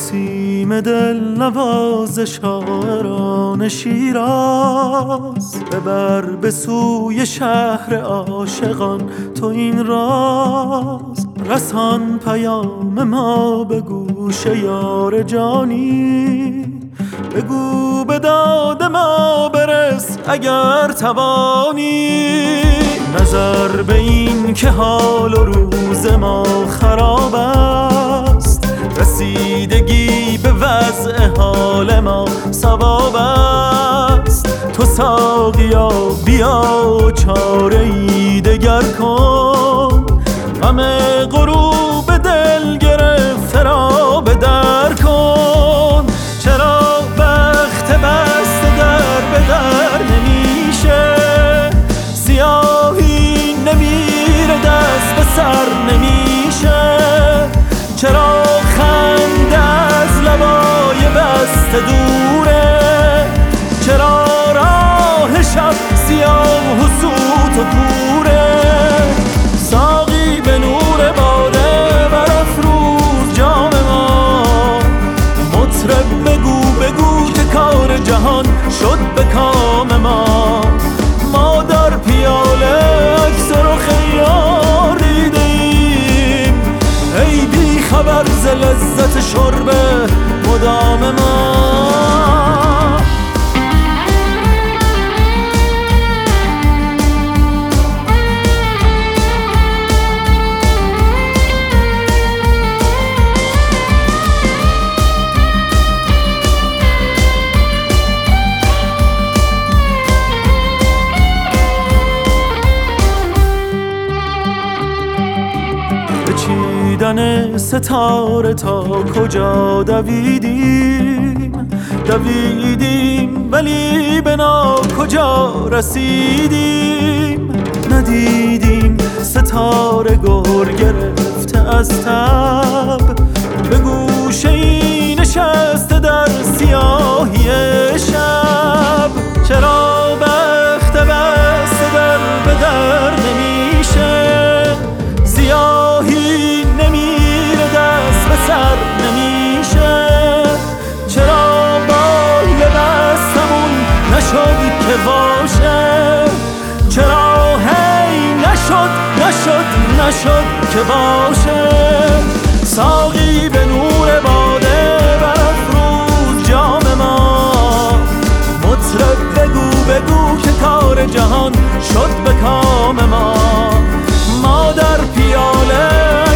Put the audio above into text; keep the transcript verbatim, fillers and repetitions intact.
نسیم دل نواز شاعران شیراز، ببر به سوی شهر عاشقان تو این راز. رسان پیام ما به گوش یار جانی، بگو به داد ما برس اگر توانی. نظر به این که حال و روز ما خراب است، رسیدگی به وضع حال ما ثواب است. تو ساقیا بیا چاره ای دگر کن، غم غروب دل گرفته را به در کن. چرا وقت بسته در به در نمیشه، سیاهی نمیره دست به سر نمیشه. چرا خنده از لبای بسته دوره، چرا راه شب سیاه و سوت و کوره. ساقی به نور باده برافروز جام ما، مطرب بگو بگو که کار جهان شد به کام ما. ما در پیاله عکس رخ یار دیدیم، ای بی خبر ز لذت شرب مدام ما. چیدن ستاره تا کجا دویدیم، دویدیم ولی به نا کجا رسیدیم. ندیدیم ستاره گر گرفته از تب، به گوشه ای نشسته در سیاهی شب. چرا بخت بسته در به در نمیشه، سیاهی نمیره دست به سر نمیشه. چرا بال بستمون نشد که باشه، چرا هی نشد نشد نشد که باشه. ساقی به نور باده برافروز جام ما، مطرب بگو بگو که کار جهان شد به کام ما. ما در پیاله